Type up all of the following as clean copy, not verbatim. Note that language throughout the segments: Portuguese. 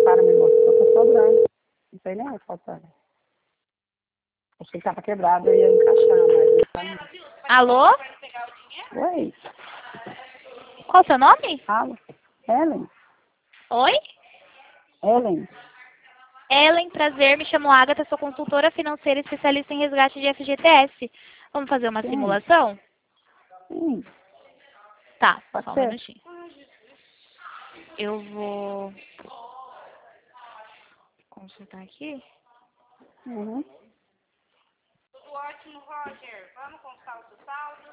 Para, me mostrou, tá sobrando. Não sei nem onde faltando. Achei que tava quebrado, eu ia encaixar, mas não tá não. Alô? Oi, Qual o seu nome? fala. Ellen? Oi? Ellen? Ellen, prazer, me chamo Agatha, sou consultora financeira especialista em resgate de FGTS. Vamos fazer uma Sim. simulação? Sim, Tá, pode só um ser. minutinho. Eu vou consultar aqui. Uhum. Tudo ótimo, Roger. Vamos com saldo, saldo.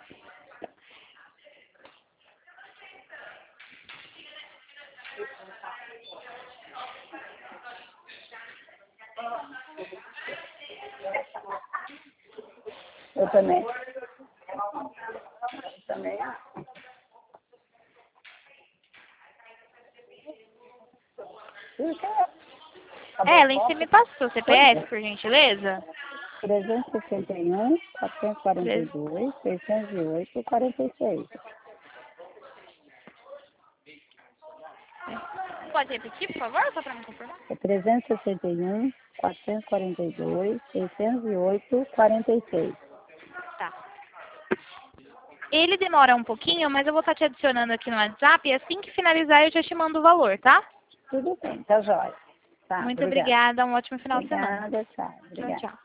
Eu também. Eu também. Ellen, você me passa o seu CPF, por gentileza? 361, 442, 608, 46. Pode repetir, por favor, só para me confirmar? É 361, 442, 608, 46. Tá. Ele demora um pouquinho, mas eu vou estar te adicionando aqui no WhatsApp e assim que finalizar eu já te mando o valor, tá? Tudo bem, tá jóia. Tá, Muito obrigada. obrigada, um ótimo final de semana. Obrigada, tchau. Tchau, Obrigada. tchau.